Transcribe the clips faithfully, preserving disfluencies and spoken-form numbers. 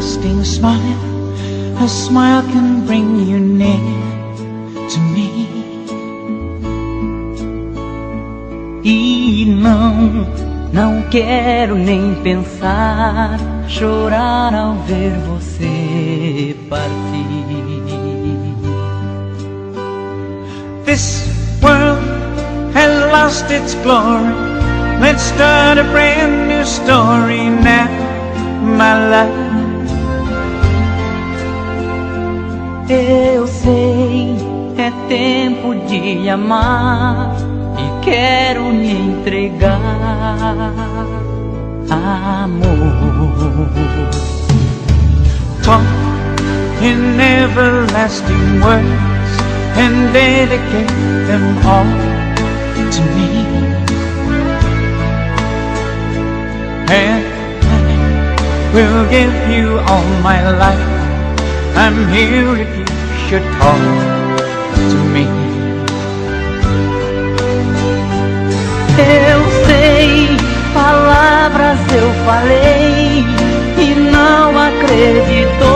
everlasting smile. A smile can bring you near to me. E não, não quero nem pensar, chorar ao ver você partir. This world has lost its glory. Let's start a brand new story now, my love. Eu sei, é tempo de amar e quero me entregar, amor. Talk in everlasting words and dedicate them all to me. And I will give you all my life. I'm here if you should talk to me. Eu sei, palavras eu falei e não acreditou.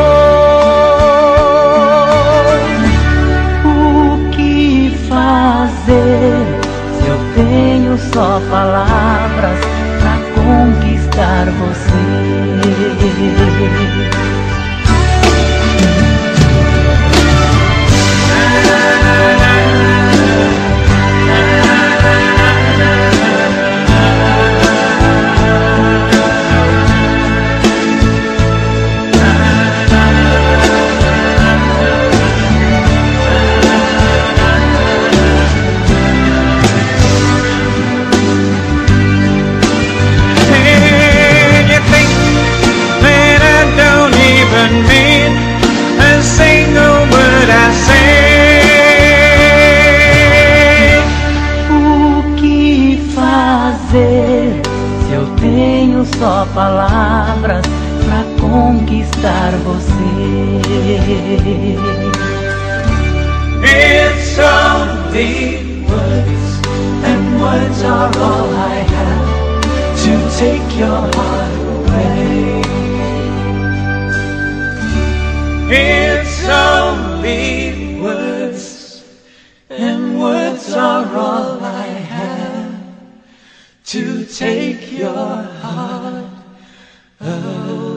O que fazer se eu tenho só palavras pra conquistar você? Se eu tenho só palavras pra conquistar você? It's only words, and words are all I have to take your heart away. It's only words, and words are all I have to take your heart away.